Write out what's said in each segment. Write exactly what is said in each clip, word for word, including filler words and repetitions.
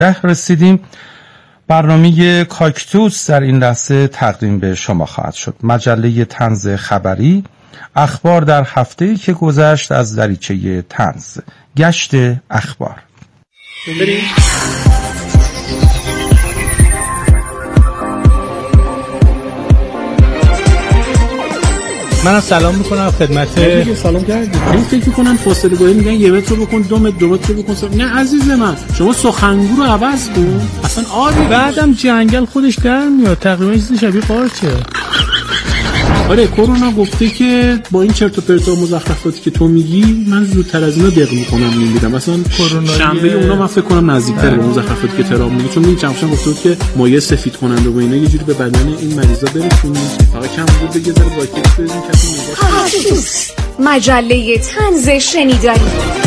رسیدیم. برنامه کاکتوس در این لحظه تقدیم به شما خواهد شد. مجله طنز خبری، اخبار در هفته‌ای که گذشت از دریچه طنز، گشت اخبار. من سلام میکنم خدمت دیگه سلام کردید. این فکر میکنم فاصله گاهی میگن یه متر رو بکن، دو متر دو متر رو بکن. نه عزیز من، شما سخنگو رو عوض کن. اصلا آره بعدم جنگل خودش در میاد، تقریبا چیز شبیه قارچه. آره کرونا گفته که با این چرت و پرت و مزخرفاتی که تو میگی من زودتر از اینا دق میکنم میمیرم. مثلا شنبه اونا من فکر کنم نزدیکتر به مزخرفاتی که ترام میگه، چون این چندشون گفته بود که مایع سفید کننده و اینا یه جوری به بدن این مریضا برسونید. فقط کم بود بگه ذره واکت بزنین کسی نگاه. مجله طنز شنیداری.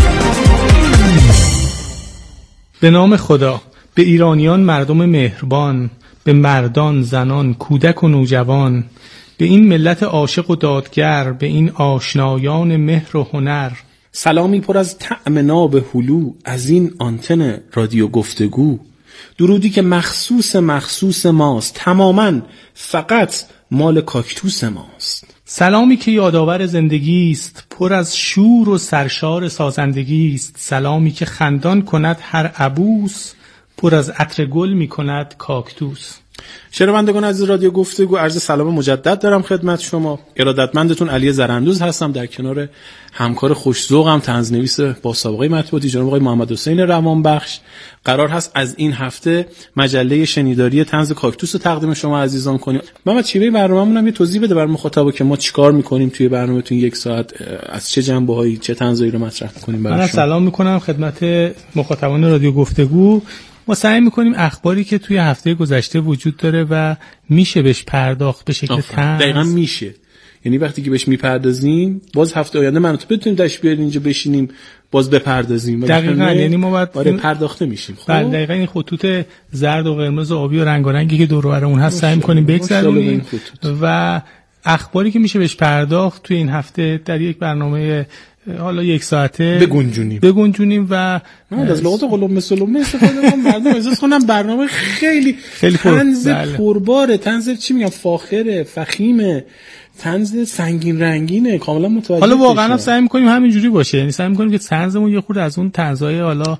به نام خدا، به ایرانیان مردم مهربان، به مردان، زنان، کودک و نوجوان، به این ملت عاشق و دادگر، به این آشنایان مهر و هنر، سلامی پر از طعم ناب هلو از این آنتن رادیو گفتگو. درودی که مخصوص مخصوص ماست، تماماً فقط مال کاکتوس ماست. سلامی که یادآور زندگی است، پر از شور و سرشار سازندگی است. سلامی که خندان کند هر عبوس، پر از عطر گل می کند کاکتوس. شنوندگان عزیز رادیو گفتگو، عرض سلام مجدد دارم خدمت شما. ارادتمندتون علی زرندوز هستم، در کنار همکار خوش‌ذوقم طنزنویس با سابقه مطبوعاتی جناب آقای محمد حسین روانبخش. قرار هست از این هفته مجله شنیداری طنز کاکتوس رو تقدیم شما عزیزان کنیم. محمد چیوه برنامه‌مون هم یه توضیح بده بر مخاطبا که ما چیکار می‌کنیم توی برنامه‌تون یک ساعت، از چه جنبه‌هایی چه طنزایی رو مطرح می‌کنیم براشون. من سلام می‌کنم خدمت مخاطبان رادیو گفتگو. ما سعی میکنیم اخباری که توی هفته گذشته وجود داره و میشه بهش پرداخت به شکل طنز. دقیقاً میشه، یعنی وقتی که بهش میپردازیم باز هفته آینده من تو بتونیم داش بیاریم اینجا بشینیم باز بپردازیم. دقیقاً یعنی ما باید آره پرداخته میشیم. خب بله دقیقاً این خطوط زرد و قرمز و آبی و رنگارنگی که دور و بر اون هست سعی میکنیم بگذرونیم و اخباری که میشه بهش پرداخت توی این هفته در یک برنامه حالا یک ساعته بگنجونیم بگنجونیم و من از لغات قلم سلم استفاده کنم. مردم احساس کنم برنامه خیلی خیلی طنز پرباره، طنز چی میگم فاخره، فخیمه، طنز سنگین رنگینه، کاملا متوجه. حالا واقعا هم سعی می‌کنیم همینجوری باشه، یعنی سعی می‌کنیم که طنزمون یه خورده از اون طنزهای حالا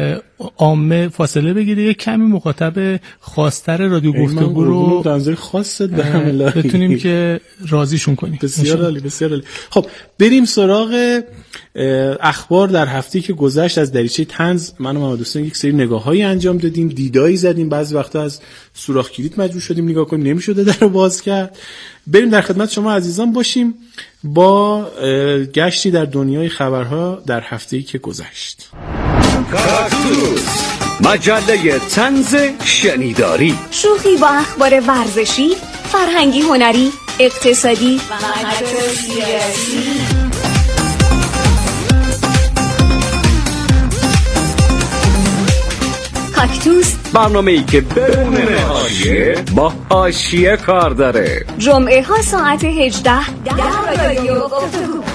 عامه فاصله بگیره، یک کمی مخاطب خاص‌تر رادیو گفتگو رو طنز خاصت به همه بتونیم که راضیشون کنیم. بسیار عالی بسیار عالی. خب بریم سراغ اخبار در هفته‌ای که گذشت از دریچه طنز. من و محمد حسین یک سری نگاه‌هایی انجام دادیم، دیدایی زدیم، بعضی وقتا از سوراخ کلید مجبور شدیم نگاه کنیم، نمی‌شده درو باز کرد. بریم در خدمت شما عزیزان باشیم با گشتی در دنیای خبرها در هفته‌ای که گذشت. کاکتوس، مجله طنز شنیداری، شوخی با اخبار ورزشی، فرهنگی، هنری، اقتصادی و حتی سیاسی. کاکتوس، برنامه‌ای که بدون حاشیه با حاشیه کار داره. جمعه ها ساعت هجده در رادیو گفتگو.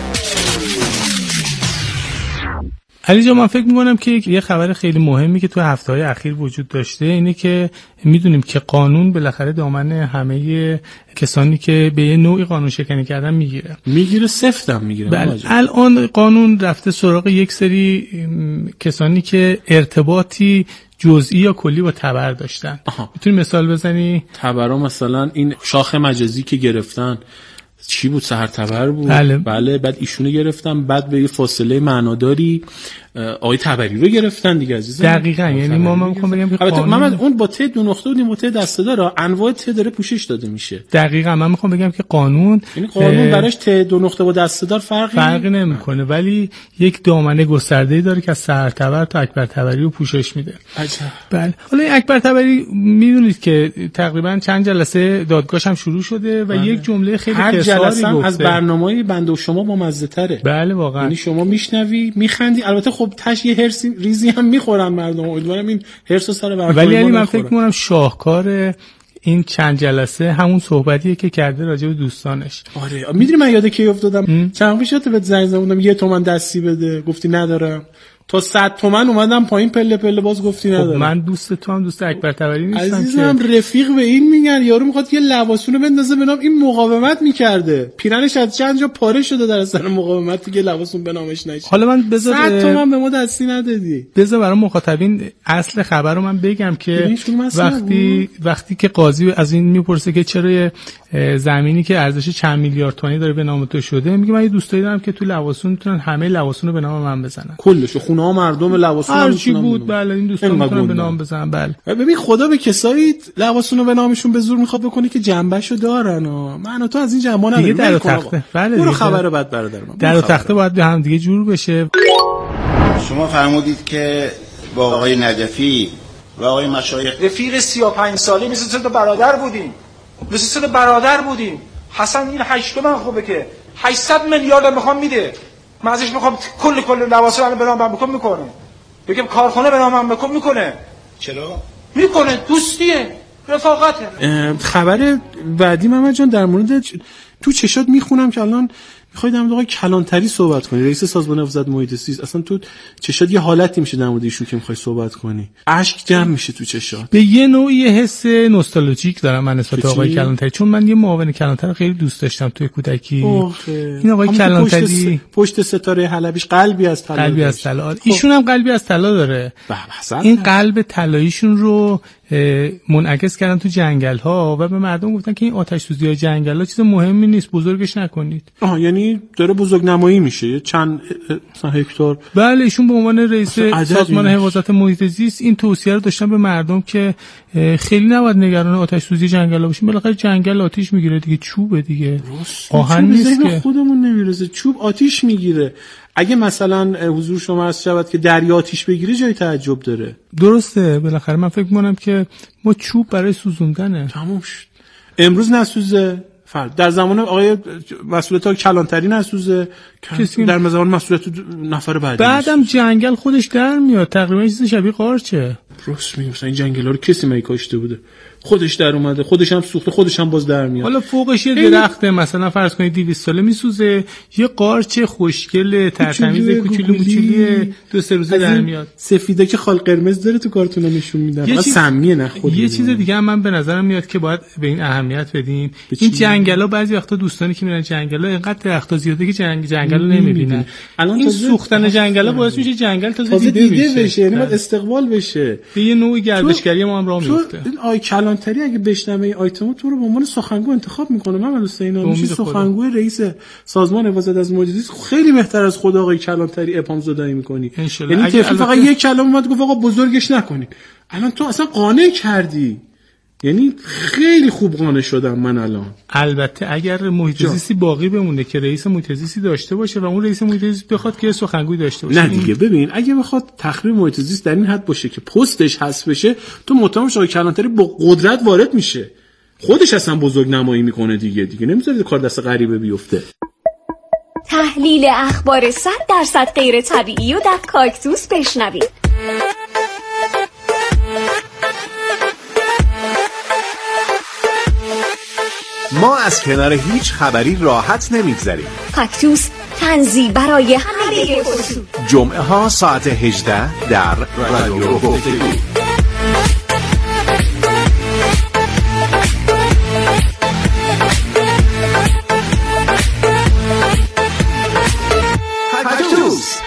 علی جان، من فکر می‌کنم که یه خبر خیلی مهمی که تو هفته‌های اخیر وجود داشته اینه که می‌دونیم که قانون بالاخره دامن همه کسانی که به یه نوعی قانون شکنی کردن میگیره میگیره سفتم میگیره. بله الان قانون رفته سراغ یک سری کسانی که ارتباطی جزئی یا کلی با تبر داشتن. میتونی مثال بزنی؟ تبرها مثلا این شاخ مجازی که گرفتن چی بود؟ سحر تبر بود. بله. بله بعد ایشونو گرفتن، بعد به یه فاصله معناداری آقای تبری رو گرفتن دیگه عزیزم. دقیقاً یعنی ما من میخوام بگم که قانون محمد اون با ته دو نقطه بود، با ته دسته داره، انواع ته داره پوشش داده میشه. دقیقاً من میخوام بگم که قانون یعنی قانون براش ته دو نقطه با دسته دار فرقی فرقی نمیکنه، ولی یک دامنه گسترده‌ای داره که از سحر تبر تا اکبر تبری رو پوشش میده. عجب. بله حالا این اکبر تبری میدونید که تقریبا چند جلسه دادگاهش هم شروع شده و بله. یک جمله خیلی هر جلسه گفته. از برنامه‌های بنده و شما با مزه تره. بله واقعا. یعنی شما میشنوی میخندی، البته خب تاش یه هرس ریزی هم میخورن مردم، امیدوارم این هرس سر برنامه. ولی یعنی من فکر می‌کنم شاهکار این چند جلسه همون صحبتیه که کرده راجع به دوستانش. آره میدونی من یاد کی افتادم؟ چند وقت پیش بهت زنگ زدم یه تومن دستی بده، گفتی ندارم. تا صد تومن اومدم پایین پله پله باز گفتی ندارم. خب من دوست تو هم دوست اکبر تبری نیستم عزیزم که رفیق به این میگن. یارو میخواد یه لباسونو بندازه به نام این مقاومت میکرده، پیرنش از چند جا پاره شده در اثر مقاومت، دیگه لباسون به نامش نشه. حالا من بذار صد تومن به ما دستی ندادی. بذار برای مخاطبین اصل خبر رو من بگم که وقتی وقتی که قاضی از این میپرسه که چرا زمینی که ارزش چند میلیارد تومانی داره به نام تو شده، میگه من یه دوستایی دارم که تو لواسون میتونن همه لواسون رو به نام من بزنن، کلشو خونه ها مردم لواسون هر چی بود. بله این دوستا میتونن به نام بزنن. بله ببین خدا به کسایی لواسون رو به نامشون به زور میخواد بکنه که جنبشو دارن و من و تو از این جنبا نداریم دیگه. در و تخته. بله برو خبر بعد برادر من. در و تخته باید به هم دیگه جور بشه. شما فرمودید که با آقای نجفی و آقای مشایخ رفیق سی و پنج ساله مثل تو برادر بودیم، مثل تو برادر بودیم. حسن این هشت من خوبه که هشتصد میلیارد میخوام میده، من ازش میخوام کل کل لواسه رو به نام من بکن میکنه، بگم کارخونه به نام من بکن میکنه. چرا میکنه؟ دوستیه، رفاقته. خبر بعدی محمد جان در مورد تو چشات میخونم که الان میخوای در مورد آقای کلانتری صحبت کنی، رئیس سازمان حفاظت محیط زیست. اصلا تو چشات یه حالتی میشه در مورد ایشون که میخوای صحبت کنی، اشک جمع میشه تو چشات. به یه نوعی حس نوستالژیک دارم من نسبت به آقای کلانتری، چون من یه معاون کلانتری خیلی دوست داشتم توی کودکی. این آقای کلانتری پشت, پشت ستاره حلبیش قلبی از طلا، قلبی از طلا. ایشون هم قلبی از طلا داره. این قلب طلاییشون رو منعکس کردن تو جنگل ها و به مردم گفتن که این آتش سوزی های جنگل ها چیز مهمی نیست، بزرگش نکنید. آها، یعنی داره بزرگ نمایی میشه چند مثلا هکتار. بله ایشون به عنوان رئیس سازمان حفاظت محیط زیست این توصیه رو داشتن به مردم که خیلی نباید نگران آتش سوزی جنگل ها باشیم، بالاخره جنگل آتش میگیره دیگه، چوبه دیگه، آهن نیست که. خودمون نمیرسه چوب آتش میگیره. اگه مثلا حضور شما عرض شود که دریا آتش بگیره جای تعجب داره. درسته، بالاخره من فکر می‌کنم که ما چوب برای سوزوندنه. تموم شد. امروز نسوزه، فرد در زمان آقای مسئولیت کلانتری نسوزه، کسی در زمان مسئولیت نفر بعدی. بعدم جنگل خودش در میاد، تقریبا چیز شبیه قارچه. درست میگم، مثلا این جنگلا رو کسی می کاشته بوده، خودش در اومده، خودش هم سوخته، خودش هم باز در میاد. حالا فوقش یه درخته مثلا فرض کنید دویست ساله میسوزه، یه قارچ خوشگل ترتمیز کوچولو موچولی دو سه روزه در میاد. سفیده که خال قرمز داره تو کارتونا نشون میدن، فقط سمیه نه خود. یه چیز دیگه هم من به نظرم میاد که باید به این اهمیت بدیم. این جنگلا بعضی وقتا دوستانی که میرن جنگلا اینقدر درختا زیاده که جنگ جنگلو نمیبینن. الان این سوختن جنگلا باعث میشه جنگل تازه دیده بشه، یعنی باید استقبال بشه. یه نوعی گردشگری ما هم راه میفته. آی کلانتری اگه بشنوه این آیتمو تو رو به عنوان سخنگو انتخاب میکنه. من حسین میشه سخنگو رئیس سازمان حفاظت از محیط زیست، خیلی بهتر از خود آقای کلانتری اپام زدایی میکنی. یعنی که فقط یک کلمه اومد گفت آقا بزرگش نکنید، الان تو اصلا قانع کردی. یعنی خیلی خوب قانع شدم من الان. البته اگر محیط زیستی باقی بمونه که رئیس محیط زیستی داشته باشه و اون رئیس محیط زیست بخواد که سخنگوی داشته باشه. نه دیگه ببین اگه بخواد تخریب محیط زیست در این حد باشه که پستش حذف بشه، تو متهم آقای کلانتری با قدرت وارد میشه، خودش اصلا بزرگ نمایی میکنه دیگه دیگه نمیذاره کار دست غریبه بیفته. تحلیل اخبار صد درصد غیر طبیعی و در کاکتوس بشنوید. ما از کنار هیچ خبری راحت نمیگذریم. کاکتوس تنزی برای همه خصوص. جمعه ها ساعت هجده در رادیو گفتگو. کاکتوس.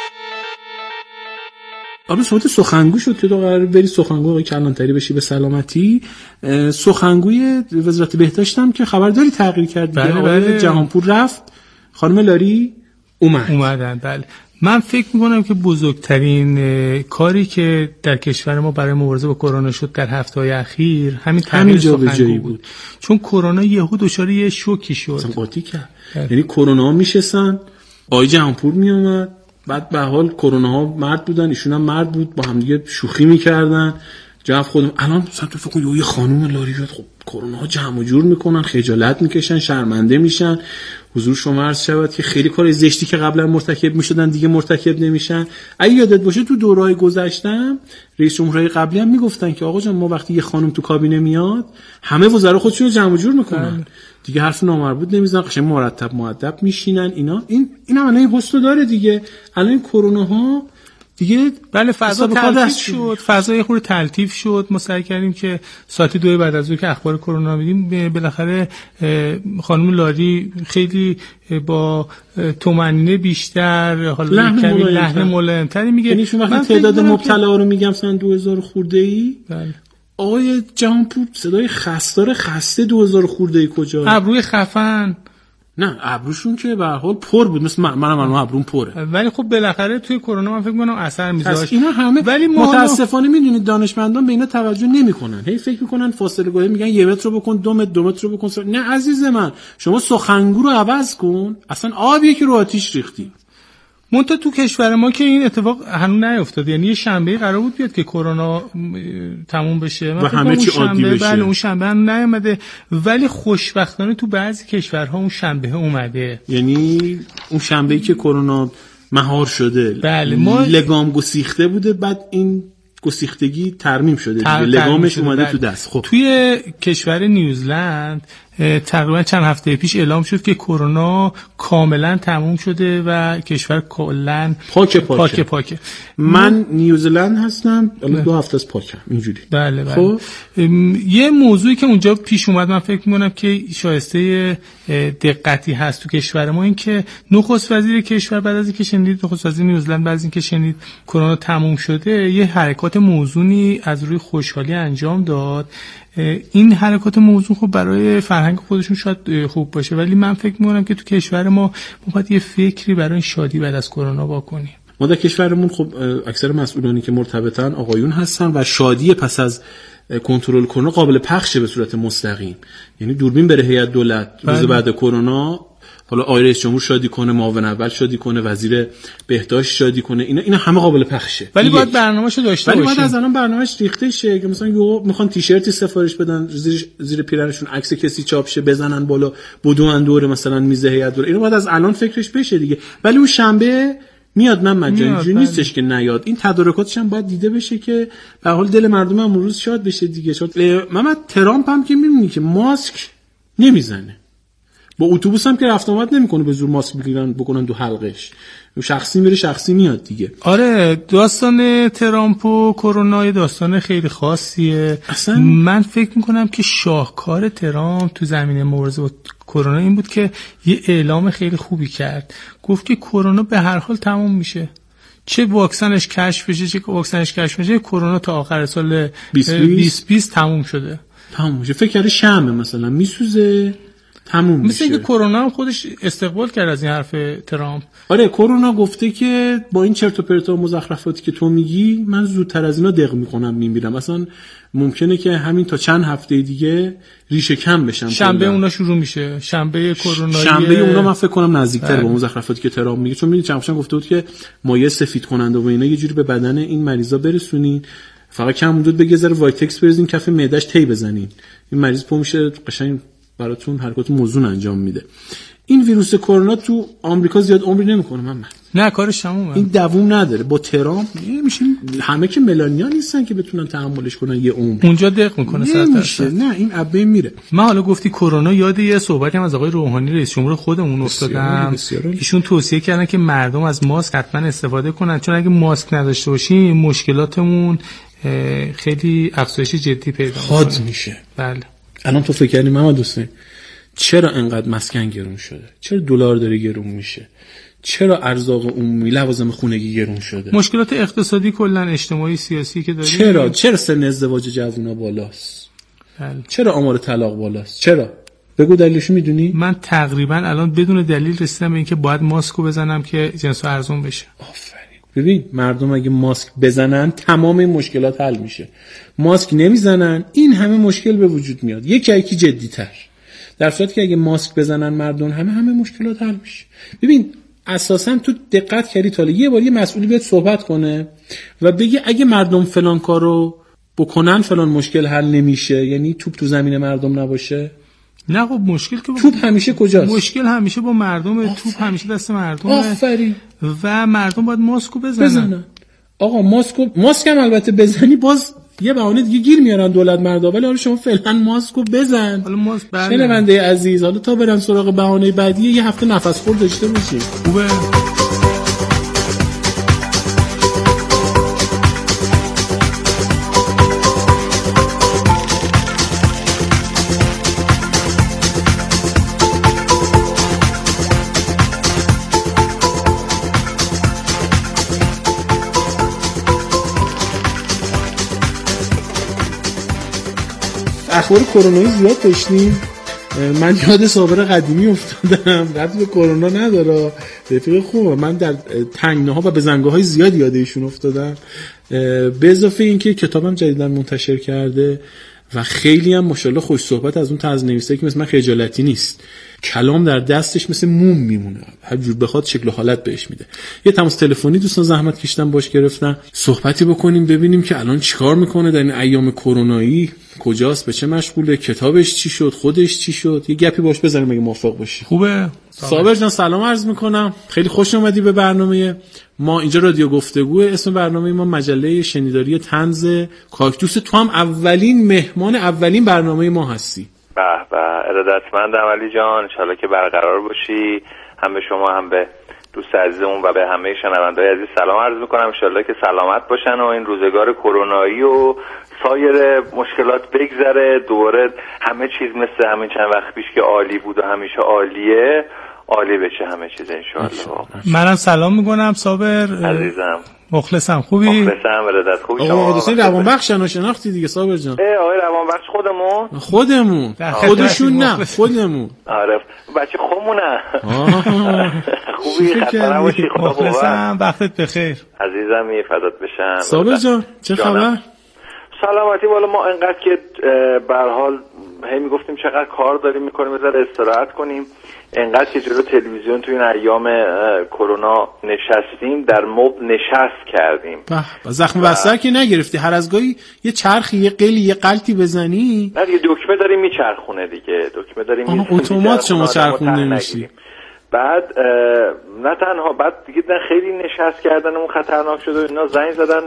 آره صحبت سخنگو شد که تو قرار بری سخنگو آقای کلانتری بشی به سلامتی. سخنگوی وزارت بهداشت هم که خبرداری تغییر کرد. بله بله. جهانپور رفت، خانم لاری اومد. اومدن بله. من فکر میکنم که بزرگترین کاری که در کشور ما برای مبارزه با کرونا شد در هفته‌های اخیر همین تغییر سخنگو بود. بود. چون کرونا یهو دچار یه شوکی شد. اصلا قاطی کرد. یعنی کرونا میشستن، آقای جهانپور میومد، بعد به حال کرونا ها مرد بودن، ایشون هم مرد بود، با هم دیگه شوخی میکردن. جواب خودم الان مثلا تو فکر کن یه خانم لاری بیاد، خب کرونا ها جمع و جور میکنن، خجالت میکشن، شرمنده میشن. حضور شما عرض شود که خیلی کار زشتی که قبلا مرتکب میشدن دیگه مرتکب نمیشن. اگه یادت باشه تو دوره‌های گذشتم رئیس جمهورهای قبلی هم میگفتن که آقا جان ما وقتی یه خانم تو کابینه میاد همه وزرا خودشون رو جمع و جور میکنن، دیگه حرف نامربوط نمیزنن، قشنگ مرتب مؤدب میشینن. اینا این اینا معنی پستو داره دیگه. الان کرونا ها دیگه بله فضا تلطیف شد، فضای خود تلطیف شد. ما سعی کردیم که ساعت دو بعد از اون که اخبار کرونا میدیم بالاخره خانم لاری خیلی با طمأنینه بیشتر حالا کمی لحن ملایم‌تری میگه. یعنی شما وقتی تعداد مبتلا رو میگم مثلا دو هزار خورده‌ای، بله آقای جهانپور صدای خستار خسته دو هزار خورده‌ای کجا؟ ابروی خفن. نه ابروشون که به هر حال پر بود، مثل من منم الان ابروم پره. ولی خب بالاخره توی کرونا من فکر می‌کنم اثر می‌ذاشت. اینا همه ولی متاسفانه میدونید دانشمندان به اینا توجه نمی‌کنن. هی فکر می‌کنن فاصله گاهی میگن یک متر رو بکن، دو متر، دو متر رو بکن. نه عزیز من، شما سخنگو رو عوض کن. اصلا آبیه که رو آتیش ریختی. منتها تو کشور ما که این اتفاق هنوز نیفتاد. یعنی یه شنبه قرار بود بیاد که کرونا تموم بشه و همه چی عادی بشه. بله اون شنبه هم نیومده، ولی خوشبختانه تو بعضی کشورها اون شنبه اومده. یعنی اون شنبه‌ای که کرونا مهار شده، بله ما لگام گسیخته بوده، بعد این گسیختگی ترمیم شده دیگه، لگامش اومده بله. تو دست. خب توی کشور نیوزلند تقریبا چند هفته پیش اعلام شد که کرونا کاملا تموم شده و کشور کلا پاک پاک پاک پاک. من نیوزلند هستم، الان دو هفته از پاکم اینجوری. بله بله. خب یه موضوعی که اونجا پیش اومد من فکر می‌کنم که شایسته دقتی هست تو کشور ما، این که نخست وزیر کشور بعد از اینکه شنید نخست وزیر نیوزلند بعد از اینکه شنید کرونا تموم شده یه حرکات موزونی از روی خوشحالی انجام داد. این حرکات موزون خب برای فرهنگ خودشون شاید خوب باشه، ولی من فکر می‌کنم که تو کشور ما باید یه فکری برای شادی بعد از کرونا بکنیم. ما در کشورمون خب اکثر مسئولانی که مرتبطن آقایون هستن و شادی پس از کنترل کرونا قابل پخشه به صورت مستقیم. یعنی دوربین بره هیئت دولت روز بعد کرونا، حالا آقای رئیس جمهور شادی کنه، معاون اول شادی کنه، وزیر بهداشت شادی کنه، اینا اینا همه قابل پخشه. ولی باید برنامه‌شو داشته باشیم. ولی باید از الان برنامه‌اش ریخته شه که مثلا یهو میخوان تیشرتی سفارش بدن، زیر زیر پیرنشون عکس کسی چاپ شه، بزنن بالا، بدون دور مثلا میز هیئت دولت. اینو باید از الان فکرش بشه دیگه. ولی اون شنبه میاد من مجانی نیستش که نیاد. این تدارکاتش هم باید دیده بشه که به حال دل مردم هم روز شاد بشه دیگه. شاد محمد ترامپ هم که میبینی که ماسک نمیزنه، با اتوبوس هم که رفت آمد نمیکنه به زور ماسک بگیرن بکنن دو حلقش، شخصی میره شخصی میاد دیگه. آره داستان ترامپ و کرونا داستان خیلی خاصیه. اصلا من فکر میکنم که شاهکار ترامپ تو زمینه مبارزه با کرونا این بود که یه اعلام خیلی خوبی کرد، گفت که کرونا به هر حال تموم میشه، چه واکسنش کشف بشه چه واکسنش کشف بشه، کرونا تا آخر سال بیست بیست تموم شده. تموم میشه. فکر کردی شمع مثلا میسوزه تموم میشه. مثل اینکه کرونا هم خودش استقبال کرد از این حرف ترامپ. آره کرونا گفته که با این چرت و پرت و مزخرفاتی که تو میگی من زودتر از اینا دق میکنم میمیرم، اصلا ممکنه که همین تا چند هفته دیگه ریشه کم بشم. شنبه اونا شروع میشه، شنبه کرونایی. شنبه اونا من فکر کنم نزدیکتر با مزخرفاتی که ترامپ میگه، چون میدونی چند گفته بود که مایع سفید کننده و اینا یه جوری به بدن این مریضا برسونین، فقط کم مدت بگه ذره وایتکس بریزین کف معدهش تی بزنین، این مریض پا میشه قشنگ براتون حرکات موزون انجام میده. این ویروس کرونا تو آمریکا زیاد عمری نمیکنه من. نه کارش تمومه. این دووم نداره. با ترامپ نمیشه، همه که ملانیا نیستن که بتونن تحملش کنن یه عمر. اونجا دق میکنه صد. نه این ابه میره. من حالا گفتی کرونا، یاد یه صحبتی هم از آقای روحانی رئیس جمهور خودمون افتادم. ایشون توصیه کردن که مردم از ماسک حتما استفاده کنن، چون اگه ماسک نداشته باشیم مشکلاتمون خیلی افزایش جدی پیدا حاد میشه. بله. الان تو فکر کردی محمد حسین چرا انقدر مسکن گرون شده؟ چرا دلار داره گرون میشه؟ چرا ارزاق عمومی لوازم خونگی گرون شده؟ مشکلات اقتصادی کلا اجتماعی سیاسی که داریم. چرا چرا سن ازدواج جوونا بالاست؟ بله. چرا آمار طلاق بالاست؟ چرا؟ بگو دلیلشو میدونی؟ من تقریبا الان بدون دلیل رسیدم به اینکه باید ماسکو بزنم که جنسو ارزون بشه. آفرین. ببین مردم اگه ماسک بزنن تمام این مشکلات حل میشه. ماسک نمیزنن این همه مشکل به وجود میاد، یکی یکی جدی‌تر. در صورتی که اگه ماسک بزنن مردم همه همه مشکلات حل میشه. ببین اساسا تو دقت کردی تا یه بار یه مسئولی بیاد صحبت کنه و بگه اگه مردم فلان کارو بکنن فلان مشکل حل نمیشه، یعنی توپ تو زمین مردم نباشه؟ نه خب مشکل که توپ همیشه کجاست؟ مشکل همیشه با مردمه، توپ همیشه دست مردمه. آفرین. و مردم باید ماسکو بزنن. بزنن. آقا ماسکو ماسک هم البته بزنی باز یه بهانه دیگه گیر میارن دولت مردا، ولی حالا شما فعلا ماسکو بزن. حالا ماسک بله. شنونده عزیز حالا تا برن سراغ بهانه بعدی یه هفته نفس خورد داشته باشید. خوبه. اخبار کرونایی زیاد داشتیم. من یاد صابر قدیمی افتادم، ربطی به کرونا نداره، رفیق خوبه. من در تنگناها و بزنگاه‌های زیاد یاد ایشون افتادم. به اضافه اینکه کتابم جدیداً منتشر کرده و خیلی هم ماشاءالله خوش صحبت از اون طرزنویسایی که مثل من خجالتی نیست. کلام در دستش مثل موم میمونه، هر جور بخواد شکل و حالت بهش میده. یه تماس تلفنی دوستان زحمت کشیدن باش گرفتن صحبتی بکنیم، ببینیم که الان چیکار میکنه در این ایام کرونایی، کجاست، به چه مشغوله، کتابش چی شد، خودش چی شد. یه گپی باش بزنیم اگه موافق باشی. خوبه. صابر جان سلام عرض میکنم، خیلی خوش اومدی به برنامه ما. اینجا رادیو گفتگو، اسم برنامه ما مجله شنیداری طنز کاکتوس. تو هم اولین مهمان اولین برنامه ما هستی. به به، ارادتمندم علی جان، انشالله که برقرار باشی. هم به شما هم به دوست عزیزمون و به همه شنونده‌های عزیز سلام عرض میکنم. انشالله که سلامت باشن و این روزگار کرونایی و سایر مشکلات بگذره، دوباره همه چیز مثل همین چند وقت پیش که عالی بود و همیشه عالیه، عالی بشه همه چیز انشالله. منم سلام میکنم صابر عزیزم، مخلصم. خوبی؟ مخلصم، ارادت. خوبی شما؟ آقا حسین روانبخش شناختی دیگه صابر جان. اه آقای روانبخش خودمون خودمون خودشون نه خودمون. آره بچه خودمونه. خوبی، خسته نباشی، خدا قوت. مخلصم، وقتت بخیر عزیزم، فدات بشم. صابر جان چه خبر؟ سلامتی. والا ما انقدر که به هر حال هی میگفتیم چقدر کار داریم میکنیم، بذار استراحت کنیم، انقدر که جلو تلویزیون تو این ایام کرونا نشستیم، در مبل نشست کردیم. به زخم بستر که نگرفتی؟ هر از گاهی یه چرخی، یه قلی، یه قلتی بزنی؟ نه دیگه، دکمه داریم میچرخونه دیگه، دکمه داریم میچرخونه، اتومات شما چرخونده میشی. بعد نه تنها بعد دیگه خیلی نشست کردنمون خطرناک شده و اینا. زنگ زدن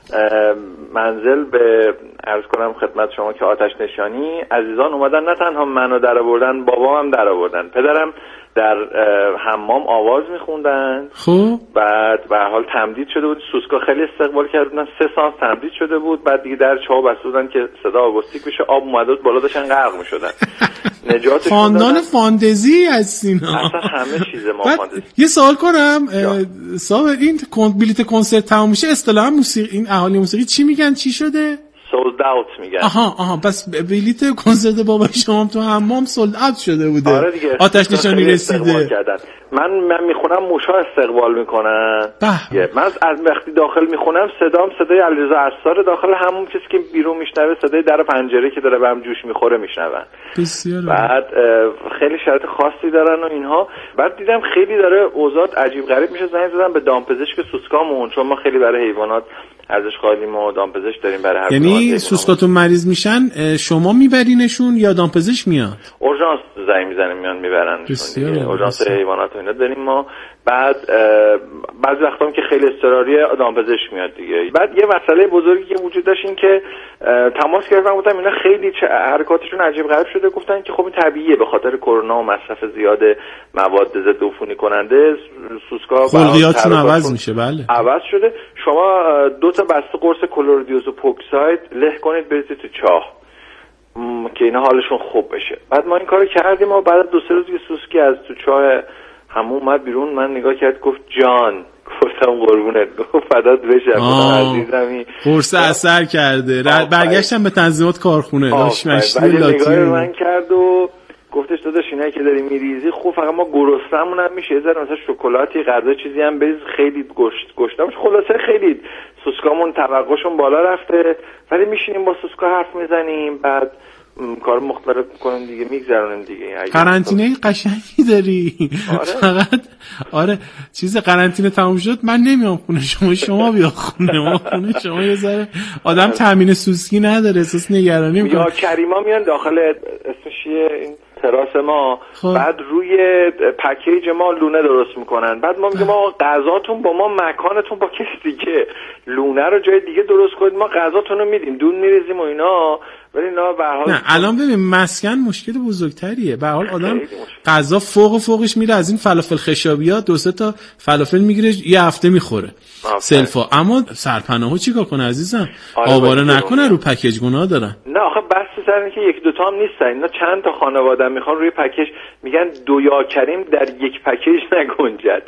منزل به عرض کنم خدمت شما که آتش نشانی عزیزان اومدن، نه تنها منو در آوردن، بابام هم در آوردن، پدرم در حمام آواز میخوندن. خب بعد به هر حال تمدید شده بود، سوسکا خیلی استقبال کردن، سه سانس تمدید شده بود. بعد دیگه در چاه بسته بودن که صدا آگوستیک بشه، آب اومده بود بالا، داشتن غرق میشدن. نجاتشون خاندان فاندزی هستین. اصلا همه چیز ما فاندزی. یه سوال کنم صاحب، این بلیت کنسرت تموم میشه اصطلاحا موسیقی، این اهالی موسیقی چی میگن، چی شده؟ سولد اوت میگن. آها آها، پس بلیت کنسرت بابا شما تو حمام سولد اوت شده بوده. آره دیگه، آتش نشانی رسیده. من من میخونم موشا استقبال میکنن. بله. من از وقتی داخل میخونم صدام صدای علیرضا عصار داخل همون چیزی که بیرون میشنوه، صدای در پنجره که داره به هم جوش میخوره میشنون. بسیار. بعد خیلی شرط خاصی دارن و اینها. بعد دیدم خیلی داره اوضاع عجیب غریب میشه. زنگ زدم به دامپزشک سوسکامون، چون ما خیلی برای حیوانات ارزش قائلیم و دامپزشک داریم برای هر. یعنی سوسکاتون مریض میشن شما میبرینشون یا دامپزشک میاد؟ اورژانس زنگ میزنیم میان میبرنشون. اورژانس حیوانات و اینا داریم ما. بعد بعضی وقتا هم که خیلی اضطراری دامپزشک میاد دیگه. بعد یه مسئله بزرگی که وجود داشت این که تماس گرفتم، گفتم اینا خیلی حرکاتشون عجیب غریب شده. گفتن که خب این طبیعیه به خاطر کرونا و مصرف زیاد مواد ضد عفونی کننده، سوسکا خلقیاتشون عوض میشه. بله عوض شده. شما دو تا بسته قرص کلوردیوز و پوکساید له کنید بریزید تو چاه که اینا حالشون خوب بشه. بعد ما این کارو کردیم و بعد دو سه روز که سوسکی از تو چاه همون اومد بیرون، من نگاه کرد گفت جان، گفتم قربونت، گفت فدات بشه عزیزمی، قرص اثر کرده. برگشتم به تنظیمات کارخونه، داش مشتی لاتی من کرد و گفتش داداش اینایی که داری میریزی خوب، فقط ما گرسنمون هم میشه، یه ذره مثلا شکلاتی، غذا چیزی هم بریز، خیلی گشت گشتم. خلاصه خیلی سوسکامون توقعشون بالا رفته، ولی میشینیم با سوسکا حرف میزنیم، بعد کار مختلف میکنیم دیگه، میگذرونیم دیگه. قرنطینه قشنگی داری. آره. فقط آره چیز قرنطینه تموم شد من نمیام خونه شما، شما بیا خونه ما. خونه شما یه ذره آدم تامین سوسکی نداره، احساس نگرانی میکنه. یا کریما میان داخل اسمش این تراس ما، خب. بعد روی پکیج ما لونه درست میکنن. بعد ما میگیم آقا غذاتون با ما، مکانتون با کسی دیگه، لونه رو جای دیگه درست کنید، ما غذاتون رو میدیم، دون میریزیم و اینا. ولی نه به هر حال نه الان ببین مسکن مشکل بزرگتریه. به هر حال آدم غذا فوق و فوقش میره، از این فلافل خشابیات دو سه تا فلافل میگیره یه هفته میخوره سلفا. اما سرپناهو چیکار کنه عزیزم؟ آواره نکنه رو پکیج، گناه دارن. نه آخه بس سر اینه که یک دو تا هم نیستن، اینا چند تا خانواده میخوان روی پکیج، میگن دو یا کریم در یک پکیج نگنجد.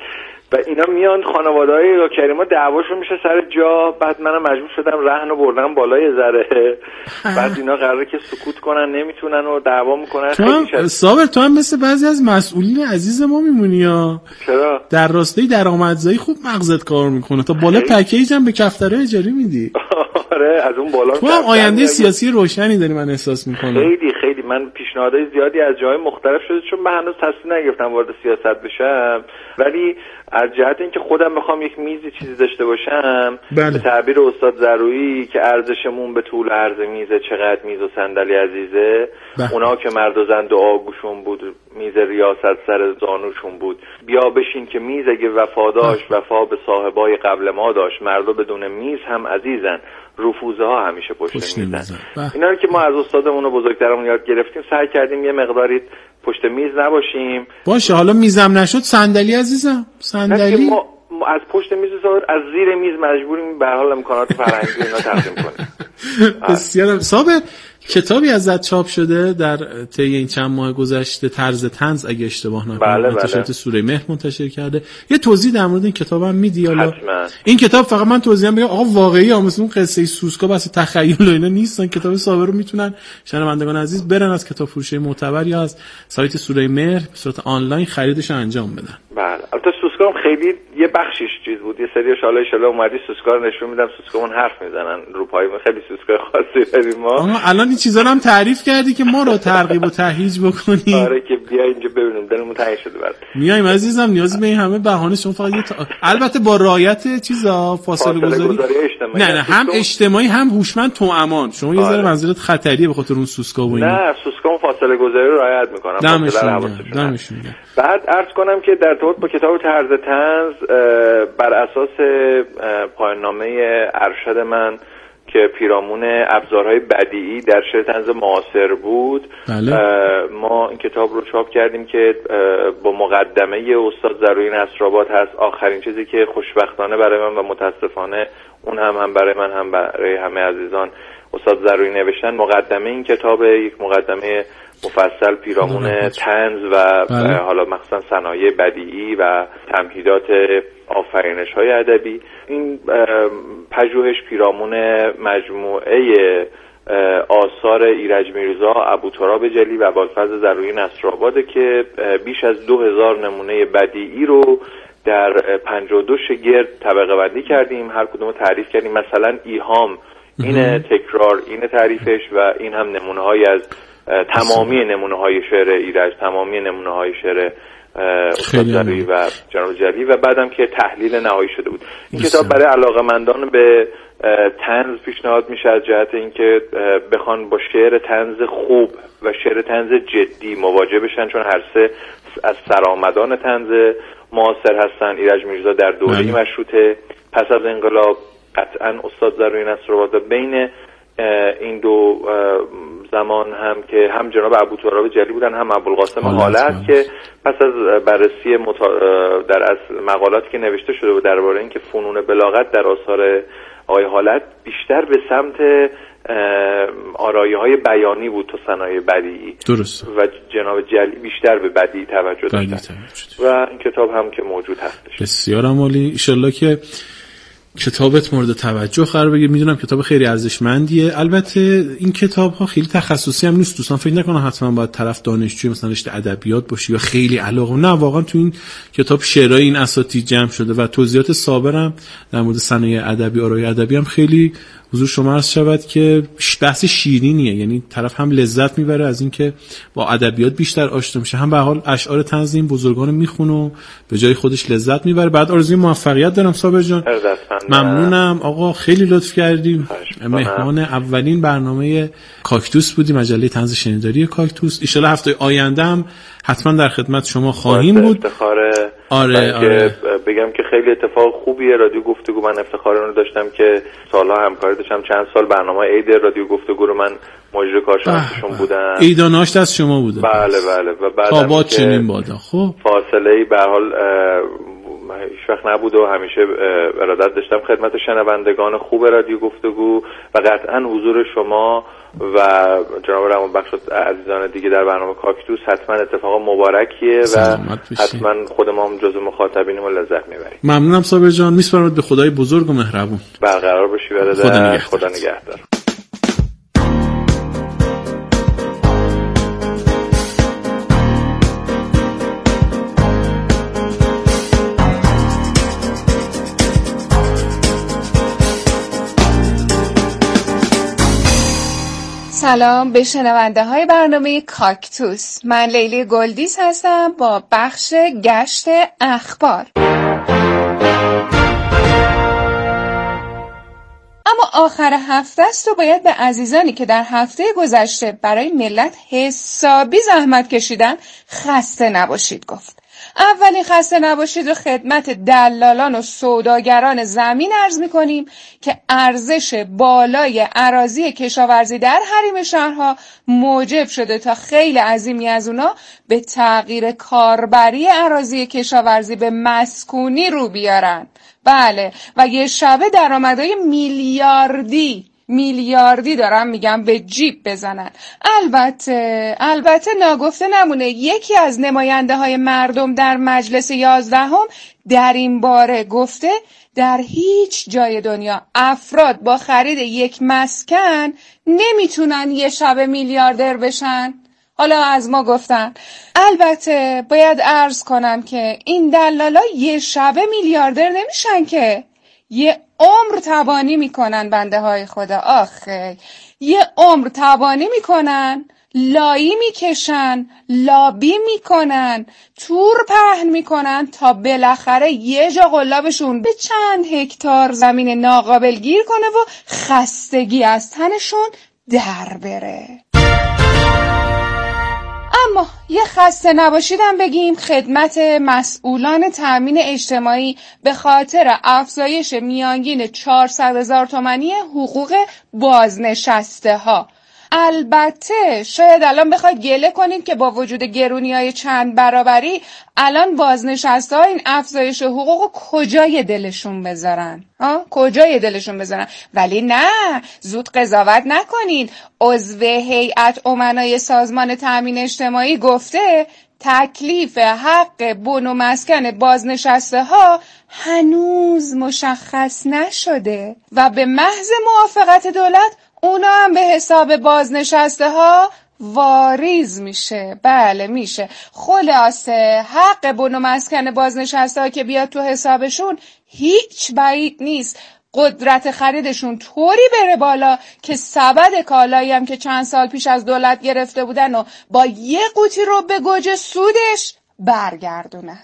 و اینا میان خانواده‌های یا کریما دعواشون میشه سر جا، بعد منم مجبور شدم رهن رو بردم بالای ذره، بعد اینا قراره که سکوت کنن نمیتونن و دعوا میکنن. تو هم صابر تو هم مثل بعضی از مسئولین عزیز ما میمونی ها. چرا؟ در راستای درآمدزایی خوب مغزت کار میکنه، تا بالا پکیج هم به کفتره اجاری میدی. آره از اون بالا. تو هم آینده سیاسی روشنی داری من احساس میکنم. خیلی خیلی من پیشنهادهای زیادی از جای مختلف شده، چون من هنوز تصمیم نگرفتم وارد سیاست بشم، ولی از جهت اینکه خودم بخوام یک میزی چیزی داشته باشم، بله. به تعبیر استاد زرویی که ارزشمون به طول عرض میزه، چقدر میز و صندلی عزیزه، بله. اونا که مرد و زن دعاگوشون بود، میز ریاست سر زانوشون بود، بیا بشین که میز اگه وفا داشت وفا به صاحبای قبل ما داشت، مردا بدون میز هم عزیزن، رفوزه ها همیشه پشت, پشت میزن. اینا رو که ما از استادمون و بزرگترمون یاد گرفتیم، سعی کردیم یه مقداری پشت میز نباشیم. باشه حالا میزم نشد صندلی عزیزم، صندلی ما از پشت میز از زیر میز مجبوریم به هر حال امکانات فرهنگی اینا تقدیم کنیم. بسیار صابر کتابی ازت چاپ شده در طی این چند ماه گذشته، طرز طنز اگه اشتباه نکنم، بله منتشرات سوره مهر منتشر کرده. یه توضیح در مورد این کتابم میدی حالا؟ حتما. این کتاب فقط من توضیحم بگم آقا واقعی ها، مثل اون قصه سوسکا بس تخیل و اینا نیستن. کتاب صابر رو میتونن شنوندگان عزیز برن از کتاب فروشی معتبر یا از سایت سوره مهر به صورت آنلاین خریدش انجام بدن. بله البته سوسکا هم خیلی یه بخشش چیز بود، یه سری شاله شاله اومدی سوسکا رو نشون میدم، سوسکامون حرف میزنن رو پای ما، خیلی سوسکا خاصی داریم ما. اما الان این چیزا رو هم تعریف کردی که ما رو ترغیب و تهییج بکنی. آره که بیا اینجا ببینیم دلمون تنگ شده بعد. میایم عزیزم، نیازی به این همه بهانه شما فقط یه تا... البته با رعایت چیزا فاصله گذاری. نه نه هم اجتماعی هم هوشمند تو امان. شما یه ذره منزلت خطریه به خاطر اون سوسکا و اینا. نه سوسکا فاصله گذاری رو رعایت میکنم. دمشون گرم. بعد عرض کنم که در ارتباط با کتاب طرز طنز بر اساس پایان نامه ارشد من که پیرامون ابزارهای بدیعی در شعر طنز معاصر بود، بله. ما این کتاب رو چاپ کردیم که با مقدمه استاد زرویی نصرآباد هست. آخرین چیزی که خوشبختانه برای من و متاسفانه اون هم هم برای من هم برای همه عزیزان استاد زرویی نوشتن، مقدمه این کتاب یک مقدمه مفصل پیرامون طنز و بله. حالا مخصوصا صنایع بدیعی و تمهیدات آفرینش های ادبی. این پژوهش پیرامون مجموعه آثار ایرج میرزا، ابوتراب جلی و ابوالفضل زرویی نصرآباده که بیش از دو هزار نمونه بدیعی رو در پنجاه و دو شگرد طبقه بندی کردیم، هر کدوم رو تعریف کردیم. مثلا ایهام این تکرار این تعریفش و این هم نمونه های از تمامی نمونه های شعر ایرج، تمامی نمونه های شعر استاد زرویی و جناب جلی و بعدم که تحلیل نهایی شده بود. این کتاب برای علاقه‌مندان به طنز پیشنهاد میشه از جهت اینکه بخوان با شعر طنز خوب و شعر طنز جدی مواجه بشن، چون هر سه از سرآمدان طنز معاصر هستن. ایرج میرزا در دوره مشروطه، پس از انقلاب قطعا استاد زرویی نصرآباد. بین این دو زمان هم که هم جناب ابوتراب جلی بودن هم ابوالقاسم حالت که پس از بررسی متا... در اصل مقالاتی که نوشته شده بود درباره اینکه فنون بلاغت در آثار آقای حالت بیشتر به سمت آرایه‌های بیانی بود تا صنایع بدیعی، درست، و جناب جلی بیشتر به بدیعی توجه داشتن و این کتاب هم که موجود هستش. بسیار عالی. ان شاءالله که کتابت مورد توجه قرار بگیره. میدونم کتاب خیلی ارزشمندیه. البته این کتاب ها خیلی تخصصی هم نیست، دوستان فکر نکنن حتما باید طرف دانشجوی مثلا رشته ادبیات باشی یا خیلی علاقه. نه واقعا تو این کتاب شعرهای این اساتید جمع شده و توضیحات صابرم در مورد صنایع ادبی، آرای ادبی هم خیلی حضور شما عرض شود که بحث شیرینیه، یعنی طرف هم لذت میبره از اینکه با ادبیات بیشتر آشنا میشه، هم به حال اشعار طنز این بزرگان میخونه و به جای خودش لذت میبره. بعد آرزوی موفقیت دارم صابر جان. ممنونم آقا، خیلی لطف کردیم. مهمان اولین برنامه کاکتوس بودی، مجله طنز شنیداری کاکتوس. ان شاءالله هفته آینده هم حتما در خدمت شما خواهیم بود. افتخاره آره آره بگم که خیلی اتفاق خوبیه رادیو گفتگو. من افتخار اون رو داشتم که سالها همکاری داشتم، چند سال برنامه عید رادیو گفتگو رو من مجری کارشناسشون بودم. ایداناش دست شما بوده. بله بله. و بعدم تابات چنین بادا. خب فاصله‌ای به هر حال هیچ وقت نبود و همیشه ارادت داشتم خدمت شنوندگان خوب رادیو گفتگو و قطعا حضور شما و جناب روانبخش عزیزان دیگه در برنامه کاکتوس حتما اتفاق مبارکیه و حتما خود ما هم جزو مخاطبینیم و لذت میبریم. ممنونم صابر جان، میسپارم به خدای بزرگ و مهربون. برقرار باشی برادر. خدا نگهدار. خدا نگهدار. سلام به شنونده های برنامه کاکتوس. من لیلی گلدیز هستم با بخش گشت اخبار. اما آخر هفته است و باید به عزیزانی که در هفته گذشته برای ملت حسابی زحمت کشیدن خسته نباشید گفت. اولین خسته نباشید رو خدمت دلالان و سوداگران زمین عرض می‌کنیم که ارزش بالای اراضی کشاورزی در حریم شهرها موجب شده تا خیلی عظیمی از اونا به تغییر کاربری اراضی کشاورزی به مسکونی رو بیارن. بله، و یه شبه درآمدهای میلیاردی میلیاردی دارم میگم به جیب بزنن. البته البته ناگفته نمونه یکی از نماینده های مردم در مجلس یازدهم در این باره گفته در هیچ جای دنیا افراد با خرید یک مسکن نمیتونن یه شب میلیاردر بشن. حالا از ما گفتن. البته باید عرض کنم که این دلالا یه شب میلیاردر نمیشن که یه عمر تبانی میکنن. بنده های خدا آخه یه عمر تبانی میکنن، لایی میکشن، لابی میکنن، تور پهن میکنن تا بالاخره یه جا قلابشون به چند هکتار زمین ناقابل گیر کنه و خستگی از تنشون در بره. اما یه خسته نباشیدم بگیم خدمت مسئولان تامین اجتماعی به خاطر افزایش میانگین چهارصد هزار تومانی حقوق بازنشسته ها. البته شاید الان بخواید گله کنید که با وجود گرونی‌های چند برابری الان بازنشسته ها این افزایش حقوق کجای دلشون بذارن؟ ها؟ کجای دلشون بذارن؟ ولی نه، زود قضاوت نکنید. عضو هیئت امنای سازمان تامین اجتماعی گفته تکلیف حق بن و مسکن بازنشسته ها هنوز مشخص نشده و به محض موافقت دولت اونا هم به حساب بازنشسته ها واریز میشه. بله میشه. خلاصه حق بن و مسکن بازنشسته ها که بیاد تو حسابشون هیچ بعید نیست قدرت خریدشون طوری بره بالا که سبد کالایی هم که چند سال پیش از دولت گرفته بودن و با یه قوطی رو به گوجه سودش برگردونن.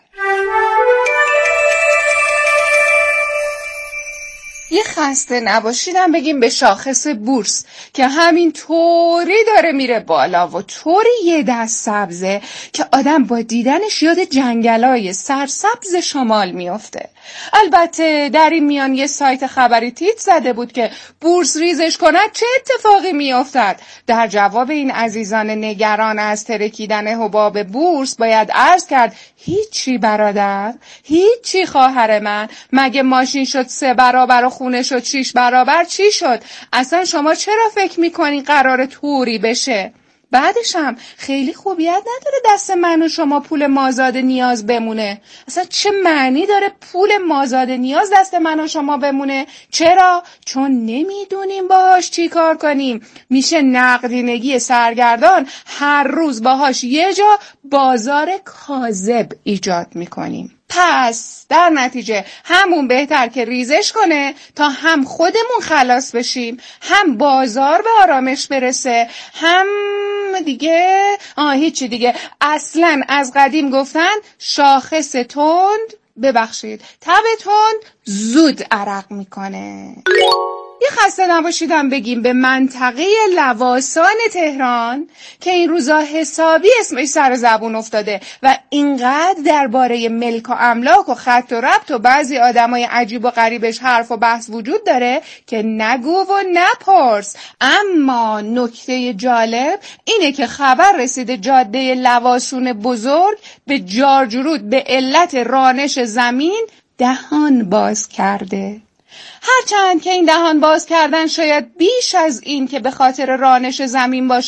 یه خسته نباشیدم بگیم به شاخص بورس که همین طوری داره میره بالا و طوری یه دست سبزه که آدم با دیدنش یاد جنگلای سرسبز شمال میفته. البته در این میان یه سایت خبری تیتر زده بود که بورس ریزش کند چه اتفاقی میافتد. در جواب این عزیزان نگران از ترکیدن حباب بورس باید عرض کرد هیچی برادر، هیچی خواهر من. مگه ماشین شد سه برابر و خونه شد شیش برابر چی شد؟ اصلا شما چرا فکر میکنین قرار طوری بشه؟ بعدش هم خیلی خوبیت نداره دست من و شما پول مازاد نیاز بمونه. اصلا چه معنی داره پول مازاد نیاز دست من و شما بمونه؟ چرا؟ چون نمیدونیم باهاش چی کار کنیم. میشه نقدینگی سرگردان، هر روز باهاش یه جا بازار کاذب ایجاد میکنیم. پس در نتیجه همون بهتر که ریزش کنه تا هم خودمون خلاص بشیم، هم بازار به آرامش برسه، هم دیگه آه هیچی دیگه. اصلا از قدیم گفتن شاخص تند ببخشید تب تند زود عرق میکنه. یه خسته نباشیدم بگیم به منطقه لواسان تهران که این روزا حسابی اسمش سر زبون افتاده و اینقدر درباره ملک و املاک و خط و ربط و بعضی آدمای عجیب و غریبش حرف و بحث وجود داره که نگو و نپرس. اما نکته جالب اینه که خبر رسیده جاده لواسون بزرگ به جارجرود به علت رانش زمین دهان باز کرده. هرچند که این دهان باز کردن شاید بیش از این که به خاطر رانش زمین باشه